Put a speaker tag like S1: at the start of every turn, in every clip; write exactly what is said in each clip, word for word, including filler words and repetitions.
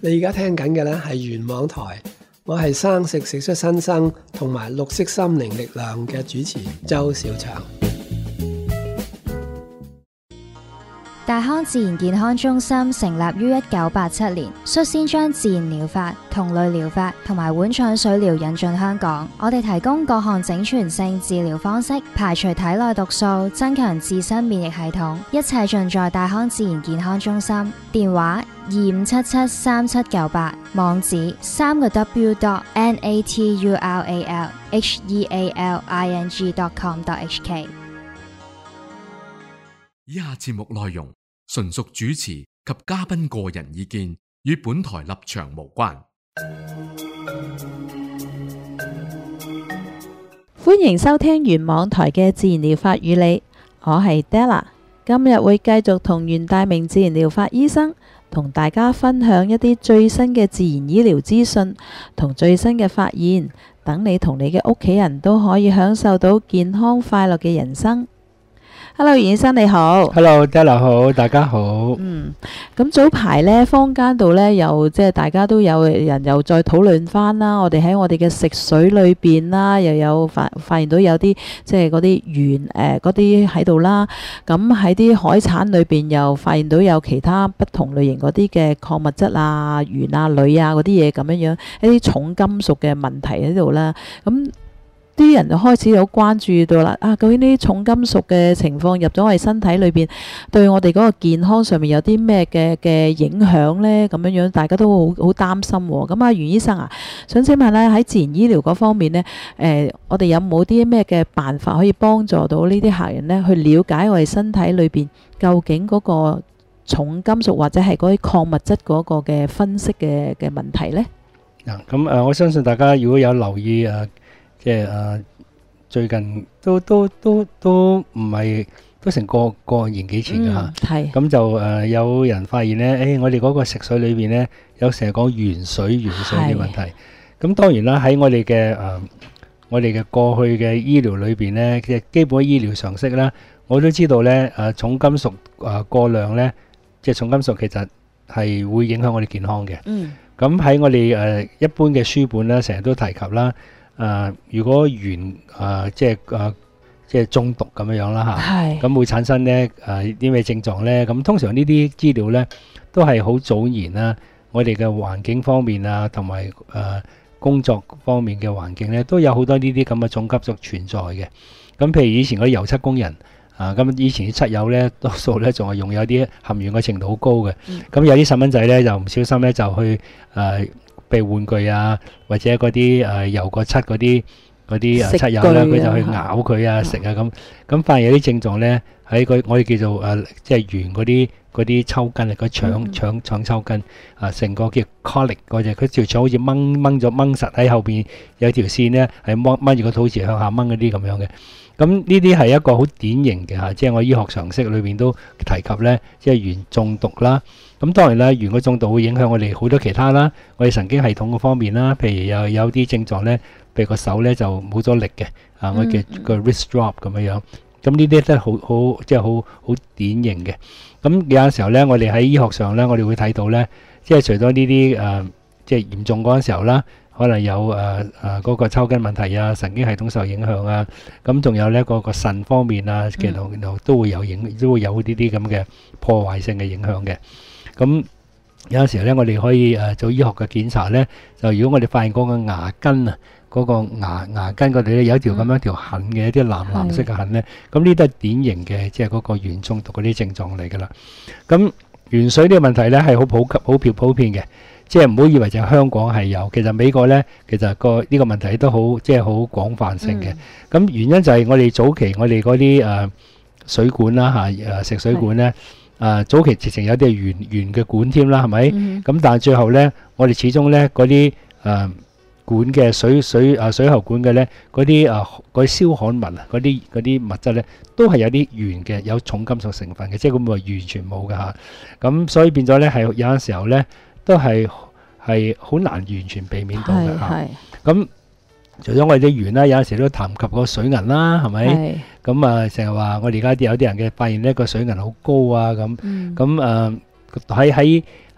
S1: 你而家聽緊嘅呢係原網台，我係生食食出新生同埋綠色心靈力量嘅主持周兆祥。
S2: 大康自然健康中心成立於一九八七年，率先將自然療法、同類療法同埋碗腸水療引進香港。我哋提供各項整全性治療方式，排除體內毒素，增強自身免疫系統。一切盡在大康自然健康中心。電話二五七七三七九八，網址三個 W dot N A T U R A L H E A L I N G dot com dot H K。
S3: 以下節目內容純屬主持及嘉賓個人意見，與本台立場無關。
S4: 歡迎收聽原網台嘅自然療法與你，我係 Della， 今日會繼續同袁大明自然療法醫生同大家分享一啲最新嘅自然醫療資訊同最新嘅發現，等你同你嘅屋企人都可以享受到健康快樂嘅人生。Hello， 袁醫生你好。
S5: Hello，Della 好，大家好。
S4: 嗯，咁早排呢，坊間度呢，又即係大家都有人又再討論翻啦。我哋喺我哋嘅食水裏邊啦，又有發發現到有啲即係嗰啲鉛誒嗰啲喺度啦。咁喺啲海產裏邊又發現到有其他不同類型嗰啲嘅礦物質啊、鉛啊、鋁啊嗰啲嘢咁樣樣，一啲重金屬嘅問題喺度啦。咁啲人就開始有關注到啦，啊，究竟呢啲重金屬嘅情況入咗我哋身體裏邊，對我哋嗰個健康上面有啲咩嘅嘅影響呢？咁樣樣大家都好好擔心喎。咁啊，袁醫生啊，想請問咧喺自然醫療嗰方面呢，誒、呃，我哋有冇啲咩嘅辦法可以幫助到呢啲客人呢？去了解我哋身體裏邊究竟嗰個重金屬或者係嗰啲礦物質嗰個嘅分析嘅嘅問題呢？
S5: 嗱，咁誒，我相信大家如果有留意誒。即係誒，最近都都都都唔係都成個個年幾前嘅嚇，係咁就誒有人發現咧，誒我哋嗰個食水裏邊咧有成日講鉛水鉛水嘅問題。咁當然啦，喺我哋嘅誒我哋嘅過去嘅醫療裏邊咧，嘅基本嘅醫療常識啦，我都知道咧誒重金屬誒過量咧，即係重金屬其實係會影響我哋健康嘅。嗯，咁喺我哋誒一般嘅書本咧，成日都提及啦。誒、呃，如果鉛誒、呃、即係誒、呃、即係中毒咁樣樣啦嚇，咁會產生咧誒啲咩症狀咧？咁通常呢啲資料咧都係好早年啦，我哋嘅環境方面啊，同埋誒工作方面嘅環境咧，都有好多呢啲咁嘅重金屬存在嘅。咁譬如以前嗰啲油漆工人啊，咁以前啲漆油咧，多數咧仲係用有啲含鉛嘅程度好高嘅。咁、嗯、有啲細蚊仔咧就唔小心咧就去誒。呃譬如玩具啊，或者嗰啲誒油過漆嗰啲嗰啲誒漆油咧，佢就去咬佢啊、食啊咁，咁發現有啲症狀咧喺個我哋叫做誒即係鉛嗰啲嗰啲抽筋啊，個腸腸腸抽筋啊，成個叫 colic 嗰隻，佢條腸好似掹掹咗掹實喺後邊有條線咧，係掹掹住個肚臍向下掹嗰啲咁樣嘅。咁呢啲係一個好典型嘅嚇，即係我醫學常識裏邊都提及咧，即係鉛中毒啦。咁當然啦，鉛個中毒會影響我哋好多其他啦，我哋神經系統嘅方面啦，譬如有有啲症狀咧，譬如個手咧就冇咗力嘅，啊，我嘅個 wrist drop 咁樣樣。咁呢啲都係好好即係好好典型嘅。咁有陣時候咧，我哋喺醫學上咧，我哋會睇到咧，即係除咗呢啲誒即係嚴重嗰陣時候啦。可能有誒誒嗰個抽筋問題啊，神經系統受影響啊，咁仲有咧嗰個腎方面啊，其實都會有影，都會有呢啲咁嘅破壞性嘅影響嘅。咁有陣時咧，我哋可以誒做醫學嘅檢查咧，就如果我哋發現嗰個牙根啊，嗰個牙牙根嗰度咧有一條咁樣一條痕嘅一啲藍藍色嘅痕咧，咁呢都係典型嘅，即係嗰個鉛中毒嗰啲症狀嚟㗎啦。咁鉛水呢個問題咧係好普及、好普普遍嘅。即係唔好以為就香港係有，其實美國咧，其實個呢個問題都好，即係好廣泛性嘅。咁、嗯、原因就係我哋早期我哋嗰啲誒水管啦嚇，誒食水管咧，誒、呃、早期直情有啲係圓圓嘅管添啦，係咪？咁、嗯、但係最後咧，我哋始終咧嗰啲誒管嘅水水誒水喉管嘅咧，嗰啲誒嗰啲燒焊物啊，嗰啲嗰啲物質咧，都係有啲鉛嘅，有重金屬成分嘅，即係咁話完全冇㗎嚇。咁所以變咗咧係有陣時候咧。都係係好難完全避免到嘅嚇。咁除咗我哋啲鉛啦，有陣時都談及個水銀啦，係咪？咁啊，成日話我哋而家啲有啲人嘅發現呢個水銀好高啊咁。咁誒喺喺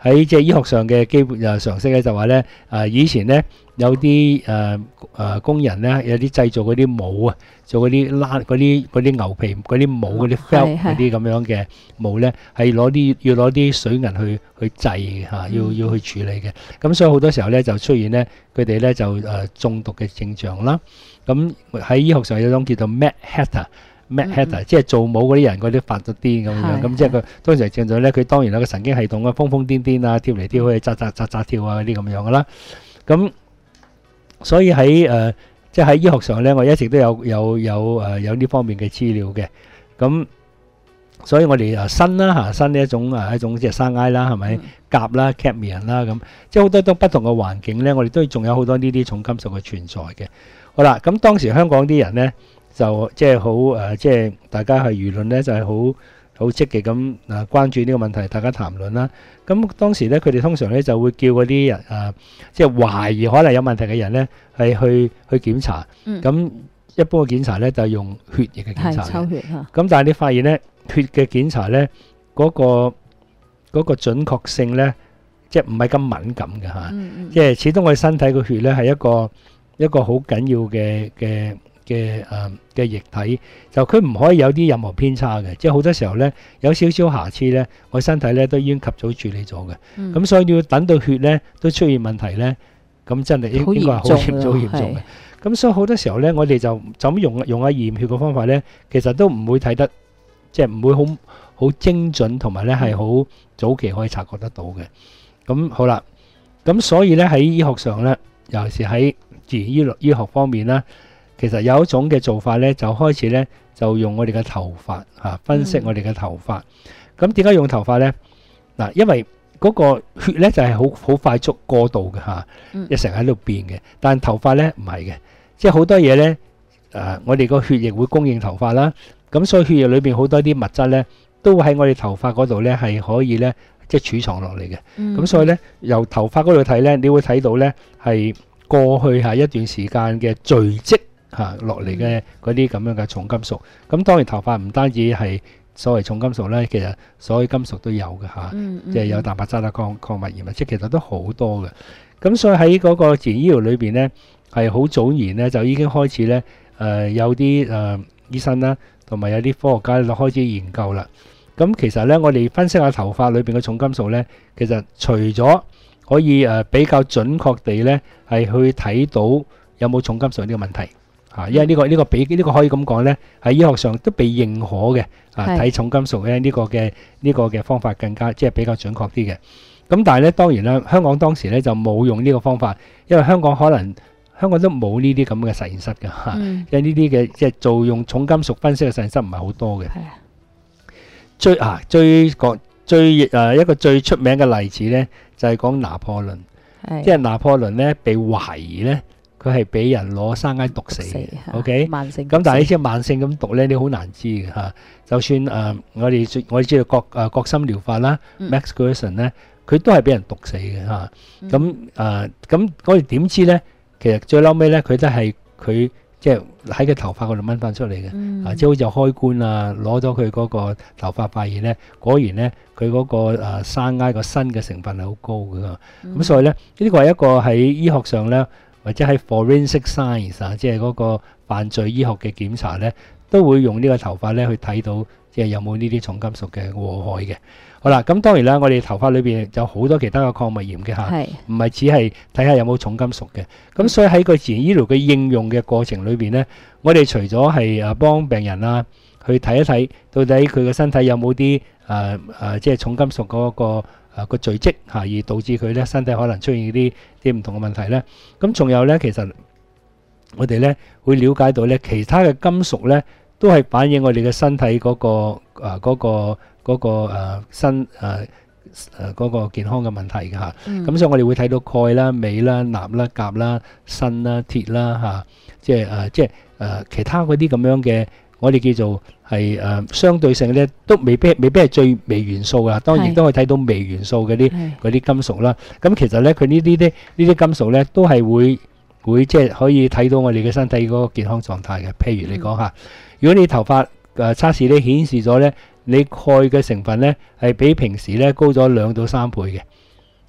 S5: 喺即係醫學上嘅基本誒常識咧，就話咧誒以前咧有啲誒誒工人咧有啲製造嗰啲帽啊，做嗰啲拉嗰啲嗰啲牛皮嗰啲帽嗰啲 felt 嗰啲咁樣嘅帽咧，係攞啲要攞啲水銀去去製嘅嚇，要要去處理嘅。咁所以好多時候咧就出現咧佢哋咧就誒中毒嘅症狀啦。咁喺醫學上有種叫做 Mad Hatter。Mad Hatter 即係做帽嗰啲人嗰啲發咗癲咁樣，咁即係佢當時症狀咧，佢當然有個神經系統啊，瘋瘋癲癲啊，跳嚟跳去，扎扎扎扎跳啊嗰啲咁樣噶啦。咁所以喺誒即係喺醫學上咧，我一直都有有有誒有呢方面嘅資料嘅。咁所以我哋誒砷啦嚇，砷呢一種誒一種即係生埃啦，係咪？鉀啦 cadmium 啦咁，即係好多都不同嘅環境咧，我哋都仲有好多呢啲重金屬嘅存在嘅。好啦，咁當時香港啲人咧。就即係好誒，即係大家係輿論咧，就係好好積極咁誒關注呢個問題，大家談論啦。咁當時咧，佢哋通常咧就會叫嗰啲人誒，即係懷疑可能有問題嘅人咧，係去去檢查。咁一般嘅檢查咧就係用血液嘅檢查。係抽血嚇。咁但係你發現咧，血嘅檢查咧嗰個嗰個準確性咧，即係唔係咁敏感嘅嚇。即係始終我哋身體個血咧係一個一個好緊要嘅嘅。嘅誒嘅液體，就佢唔可以有啲任何偏差嘅，即係好多時候咧有少少瑕疵咧，我身體咧都已經及早處理咗嘅。咁、嗯、所以你要等到血咧都出現問題咧，咁真係應應該係好嚴重、好嚴重嘅。咁所以好多時候咧，我哋就就咁用用下驗血嘅方法咧，其實都唔會睇得，即係唔會好好精準，同埋咧係好早期可以察覺得到嘅。咁好啦，咁所以咧喺醫學上咧，尤其是喺自然醫醫學方面啦。其實有一種嘅做法咧，就開始咧就用我哋嘅頭髮嚇分析我哋嘅頭髮。咁點解用頭髮咧？嗱，因為嗰個血咧就係好好快速過渡嘅嚇，一成日喺度變嘅。但係頭髮咧唔係嘅，即係好多嘢咧誒，我哋個血液會供應頭髮啦。咁所以血液裏邊好多啲物質咧，都喺我哋頭髮嗰度咧係可以咧即係儲藏落嚟嘅。咁所以咧由頭髮嗰度睇咧，你會睇到咧係過去係一段時間嘅聚積。嚇落嚟嘅嗰啲咁樣嘅重金屬，咁當然頭髮唔單止係所謂重金屬咧，其實所有金屬都有嘅嚇，即係有蛋白質啦、礦礦物鹽啊，即係其實都好多嘅。咁所以喺嗰個自然醫療裏邊咧，係好早年咧就已經開始咧誒有啲誒醫生啦，同埋有啲科學家就開始研究啦。咁其實咧，我哋分析下頭髮裏邊嘅重金屬咧，其實除咗可以誒比較準確地咧係去睇到有冇重金屬呢個問題。啊，因為呢個呢個比呢個可以咁講咧，喺醫學上都被認可嘅。啊，睇重金屬咧呢個嘅呢個嘅方法更加即係比較準確啲嘅。咁但係咧當然啦，香港當時咧就冇用呢個方法，因為香港可能香港都冇呢啲咁嘅實驗室嘅嚇，因為呢啲嘅即係做用重金屬分析嘅實驗室唔係好多嘅。係啊，最啊最講最誒一個最出名嘅例子咧，就係講拿破崙，即係拿破崙咧被懷疑咧。佢係俾人攞生埃毒死嘅 ，OK？ 慢性咁，但係呢啲慢性咁毒咧，你好難知嘅嚇。就算誒，我哋我哋知道國誒國心療法啦 ，Max Gerson 咧，佢都係俾人毒死嘅嚇。咁誒咁，我哋點知咧？其實最嬲尾咧，佢都係佢即係喺個頭髮嗰度掹翻出嚟嘅，啊，即係好似開棺啊，攞咗佢嗰個頭髮發現咧，果然咧，佢嗰個誒生埃個砷嘅成分係好高嘅。咁所以咧，呢個係一個喺醫學上咧。或者喺 forensic science 啊，即係嗰個犯罪醫學嘅檢查咧，都會用呢個頭髮咧去睇到，即係有冇呢啲重金屬嘅禍害嘅。好啦，咁當然啦，我哋頭髮裏邊有好多其他嘅礦物鹽嘅嚇，唔係只係睇下有冇重金屬嘅。咁所以喺個自然醫療嘅應用嘅過程裏邊咧，我哋除咗係誒幫病人啊去睇一睇，到底佢嘅身體有冇啲誒誒即係重金屬嗰個。啊個聚積嚇，而導致佢咧身體可能出現啲啲唔同嘅問題咧。咁仲有咧，其實我哋咧會了解到咧，其他嘅金屬咧都係反映我哋嘅身體嗰個啊嗰個嗰個誒身誒誒嗰個健康嘅問題嘅嚇。咁所以我哋會睇到鈣啦、鎂啦、鈉啦、鉀啦、砷啦、鐵啦嚇，即係誒即係誒其他嗰啲咁樣嘅。我哋叫做係誒相對性咧，都未必未必係最微元素㗎，當然亦都可以睇到微元素嗰啲嗰啲金屬啦。咁其實咧，佢呢啲啲呢啲金屬咧，都係會會即係可以睇到我哋嘅身體嗰個健康狀態嘅。譬如你講下，如果你頭髮誒測試咧顯示咗咧，你鈣嘅成分咧係比平時咧高咗兩到三倍嘅。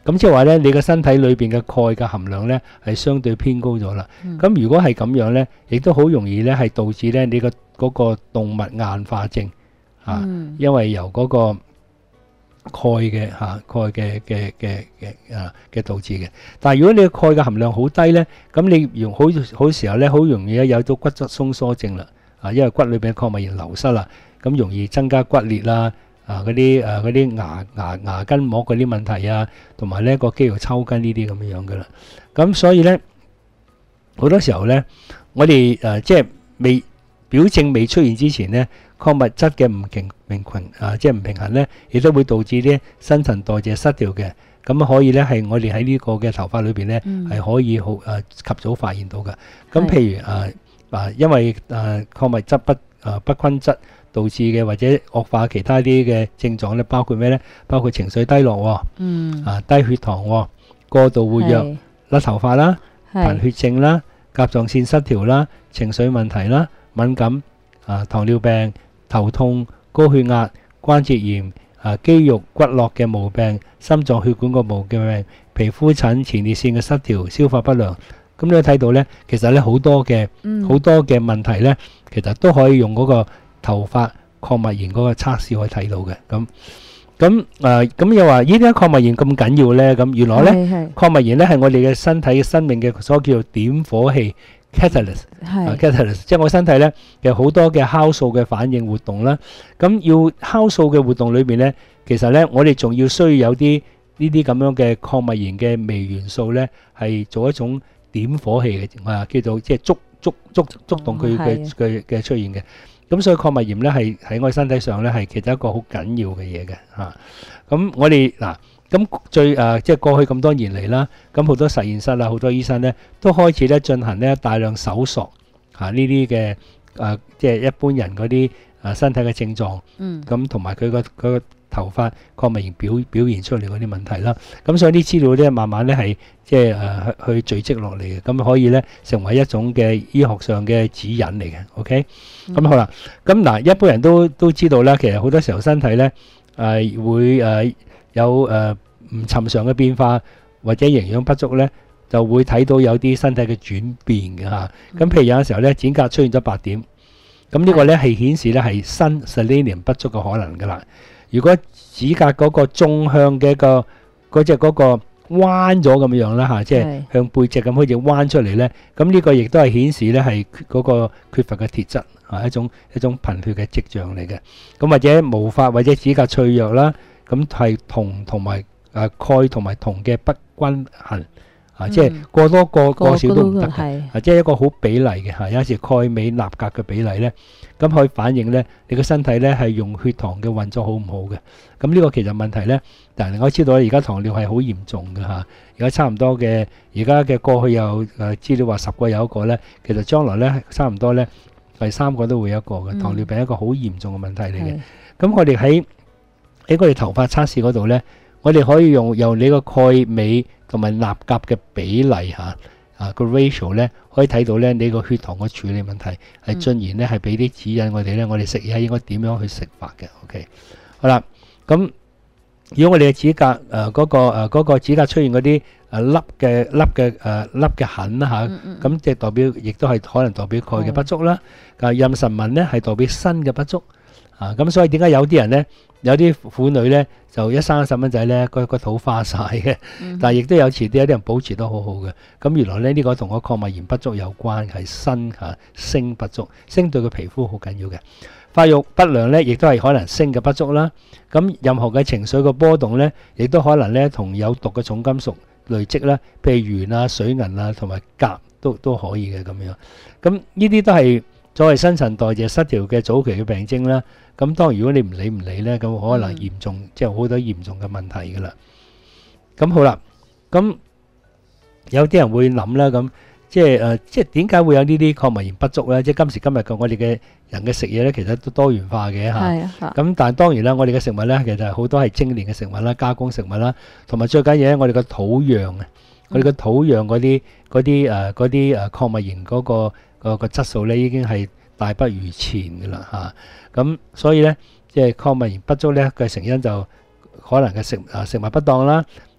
S5: 咁即係話咧，你個身體裏邊嘅鈣嘅含量咧係相對偏高咗啦。咁、嗯、如果係咁樣咧，亦都好容易咧係導致咧你個嗰個動脈硬化症啊，嗯、因為由嗰個鈣嘅嚇鈣嘅嘅嘅嘅啊嘅導致嘅。但係如果你嘅鈣嘅含量好低咧，咁你用好好時候咧，好容易咧有到骨質鬆疏症啦。啊，因為骨裏邊嘅礦物鹽流失啦，咁容易增加骨裂啦。啊！嗰啲誒嗰啲牙牙牙筋膜嗰啲問題啊，同埋呢個肌肉抽筋呢啲咁樣樣噶啦。咁所以咧好多時候咧，我哋誒即係未表證未出現之前咧，礦物質嘅唔平平均啊，即係唔平衡咧，亦都會導致啲新陳代謝失調嘅。咁可以咧係我哋喺呢個嘅頭髮裏邊咧係可以好誒及早發現到嘅。咁譬如誒啊，因為誒礦物質不誒不均質導致嘅或者惡化其他啲嘅症狀咧，包括咩咧？包括情緒低落，嗯，啊低血糖，過度活躍，甩頭髮啦，貧血症啦，甲狀腺失調啦，情緒問題啦，敏感，啊糖尿病、頭痛、高血壓、關節炎、啊肌肉骨骼嘅毛病、心臟血管個毛病、皮膚疹、前列腺嘅失調、消化不良。咁你睇到咧，其實咧好多嘅好多嘅問題咧，其實都可以用嗰個頭髮礦物鹽嗰個測試可以睇到嘅。咁咁誒咁又話呢啲礦物鹽咁緊要咧？咁原來咧礦物鹽咧係我哋嘅身體嘅生命嘅所叫做點火器 catalyst， 啊 catalyst， 即係我身體咧嘅好多嘅酵素嘅反應活動啦。咁要酵素嘅活動裏邊咧，其實咧我哋仲要需要有啲呢啲咁樣嘅礦物鹽嘅微元素咧，係做一種點火器嘅，啊叫做即係觸觸觸觸動佢嘅嘅嘅出現嘅。咁所以礦物鹽咧係喺我哋身體上咧係其實一個好緊要嘅嘢嘅嚇。咁我哋嗱咁最誒即係過去咁多年嚟啦，咁好多實驗室啊，好多醫生咧都開始咧進行咧大量搜索嚇呢啲嘅誒即係一般人嗰啲誒身體嘅症狀，嗯，咁同埋佢個佢個頭髮礦物鹽表表現出嚟嗰啲問題啦。咁所以啲資料咧慢慢咧係即係誒去去聚積落嚟嘅，咁可以咧成為一種嘅醫學上嘅指引嚟嘅。OK，咁好啦。咁嗱，一般人都都知道啦，其實好多時候身體咧誒會誒有誒唔尋常嘅變化，或者營養不足咧，就會睇到有啲身體嘅轉變嘅嚇。咁譬如有陣時候咧，指甲出現咗白點，咁呢個咧係顯示咧係鋅 selenium 不足嘅可能噶啦。如果指甲嗰個縱向嘅一個嗰隻嗰個彎咗咁樣啦嚇，即係向背脊咁好似彎出嚟咧，咁呢個亦都係顯示咧係嗰個缺乏嘅鐵質啊，一種一種貧血嘅跡象嚟嘅。咁或者毛髮或者指甲脆弱啦，咁係銅同埋誒鈣同埋銅嘅不均衡啊，即係過多過過少都唔得嘅，啊即係一個好比例嘅嚇。有時鈣鎂鈉鉀嘅比例咧，咁可以反映咧你個身體咧係用血糖嘅運作好唔好嘅。咁呢個其實問題咧，但係我知道而家糖尿係好嚴重嘅嚇。而家差唔多嘅，而家嘅過去有誒資料話十個有一個咧，其實將來咧差唔多咧第三個都會有一個嘅糖尿病，一個好嚴重嘅問題嚟嘅。咁我哋喺喺我哋頭髮測試嗰度咧，我哋可以用由你個鈣鎂同埋鈉鉀嘅比例嚇啊個 ratio 咧，可以睇到咧你個血糖嘅處理問題係進然咧係俾啲指引我哋咧，我哋食嘢應該點樣去食法嘅。OK，好啦，咁如果我哋嘅指甲誒嗰個誒嗰個指甲出現嗰啲誒凹嘅凹嘅誒凹嘅痕啦嚇，咁即係代表亦都係可能代表鈣嘅不足啦。啊妊娠紋咧係代表鋅嘅不足啊，咁所以點解有啲人咧？有啲婦女咧就一生細蚊仔咧，個個肚花晒嘅，但係亦都有遲啲有啲人保持得好好嘅。咁原來咧呢個同個礦物鹽不足有關，係鋅嚇鋅不足，鋅對個皮膚好緊要嘅。發育不良咧，亦都係可能鋅嘅不足啦。咁任何嘅情緒嘅波動咧，亦都可能咧同有毒嘅重金屬累積啦，譬如鉛啊、水銀啊同埋鉀都都可以嘅咁樣。咁呢啲都係作為新陳代謝失調嘅早期嘅病徵啦。咁當然如果你唔理唔理咧，咁可能嚴重，嗯、即係好多嚴重嘅問題噶啦。咁好啦，咁有啲人會諗啦，咁即係誒、呃，即係點解會有呢啲礦物鹽不足咧？即係今時今日嘅我哋嘅人嘅食嘢咧，其實都多元化嘅嚇。係啊。咁但係當然啦，我哋嘅食物咧，其實好多係精煉嘅食物啦、加工食物啦，同埋最緊要咧，我哋嘅土壤啊，我哋嘅土壤嗰啲嗰啲誒嗰啲誒礦物鹽嗰、嗰個、嗰個、嗰個質素咧，已經係大不如前嘅啦嚇。咁所以咧，即係礦物鹽不足咧嘅成因就可能嘅食啊食物不當啦，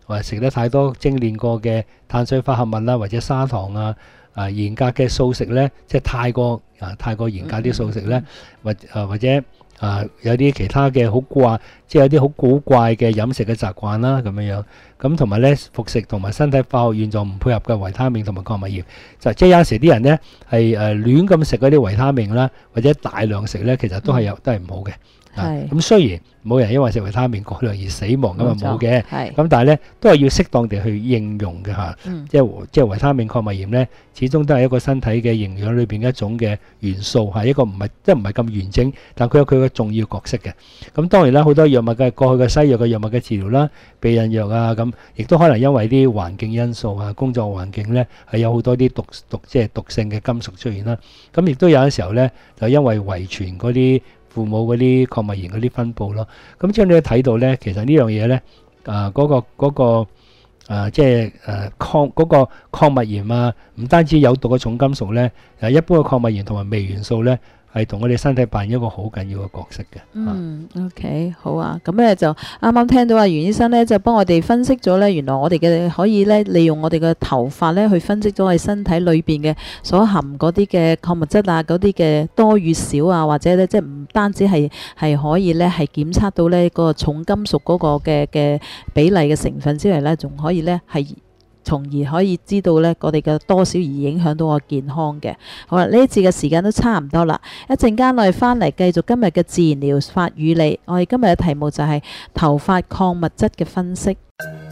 S5: 或者食得太多精煉過嘅碳水化合物啦，或者砂糖啊。啊，嚴格嘅素食咧，即係太過啊，太過嚴格啲素食咧，或啊或者啊有啲其他嘅好怪，即係有啲好古怪嘅飲食嘅習慣啦，咁樣樣。咁同埋咧，服食同埋身體化學現狀唔配合嘅維他命同埋礦物鹽，就即係有陣時啲人咧係誒亂咁食嗰啲維他命啦，或者大量食咧，其實都係有、嗯、都係唔好嘅。係。咁、啊、雖然冇人因為食維他命過量而死亡咁啊冇嘅，咁但係咧都係要適當地去應用嘅嚇、嗯，即係即係維他命礦物鹽咧，始終都係一個身體嘅營養裏邊一種嘅元素，係一個唔係即係唔係咁完整，但佢有佢嘅重要角色嘅。咁當然啦，好多藥物嘅過去嘅西藥嘅藥物嘅治療啦，避孕藥啊咁，亦都可能因為啲環境因素啊，工作環境咧係有好多啲毒毒即係毒性嘅金屬出現啦。咁亦都有啲時候咧，就因為遺傳嗰啲父母嗰啲礦物鹽嗰啲分佈咯，咁將你睇到咧，其實呢樣嘢咧，啊嗰個嗰個啊即係誒礦嗰個礦物鹽啊，唔單止有毒嘅重金屬咧，誒一般嘅礦物鹽同埋微元素咧，係同我哋身體扮演一個好緊要嘅角色嘅。
S4: 嗯 ，OK， 好啊，咁咧就啱啱聽到阿袁醫生咧就幫我哋分析咗咧，原來我哋嘅可以咧利用我哋嘅頭髮咧去分析咗我哋身體裏邊嘅所含嗰啲嘅礦物質啊，嗰啲嘅多與少啊，或者咧即係唔單止係係可以咧係檢測到咧個重金屬嗰個嘅嘅比例嘅成分之外咧，仲可以咧係。從而可以知道咧，我哋嘅多少而影響到我健康嘅。好啦，呢一次嘅時間都差唔多啦，一陣間我哋翻嚟繼續今日嘅自然療法與你。我哋今日嘅題目就係頭髮礦物質嘅分析。